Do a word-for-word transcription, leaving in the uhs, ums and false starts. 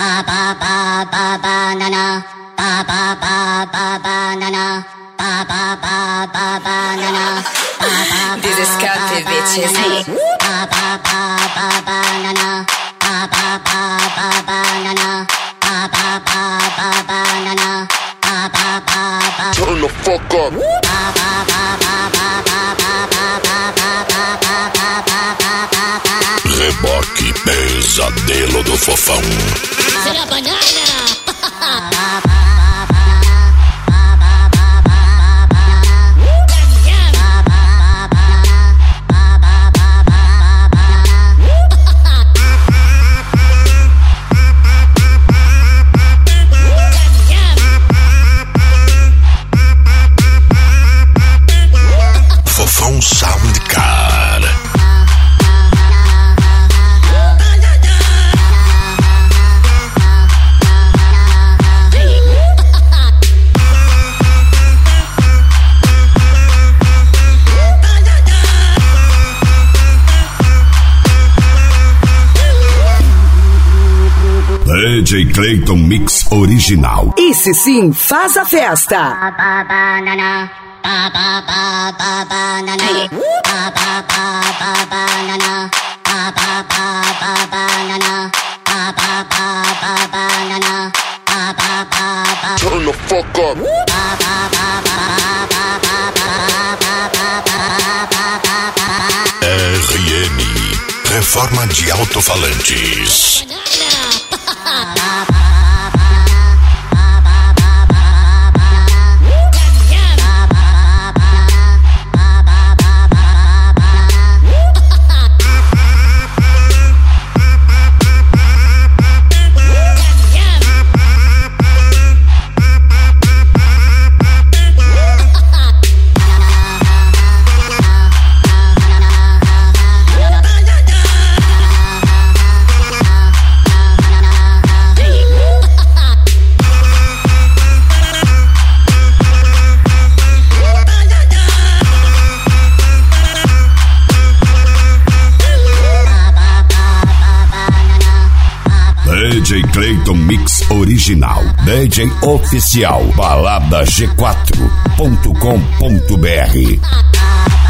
ba ba ba ba banana, ba ba ba ba banana, ba ba ba ba banana. This is Captivate me. Ba ba ba ba banana, ba ba ba ba banana, ba ba ba ba banana, ba ba ba ba. Turn the fuck up. Ba ba ba ba ba ba ba ba ba ba ba ba ba ba ba. Reboque pesadelo do fofão. Seria banana. Fofão Sound, cara. D J Clayton Mix Original. Esse sim faz a festa. Ba ba banana, ba ba ba ba banana, ba ba ba ba banana, ba ba ba ba banana, ba ba ba ba banana, ba ba ba ba. Turn the fuck up. Ba ba ba ba ba ba ba ba ba ba ba. R N Reforma de Alto-Falantes. D J Clayton Mix Original. D J Oficial. balada g quatro ponto com ponto b r.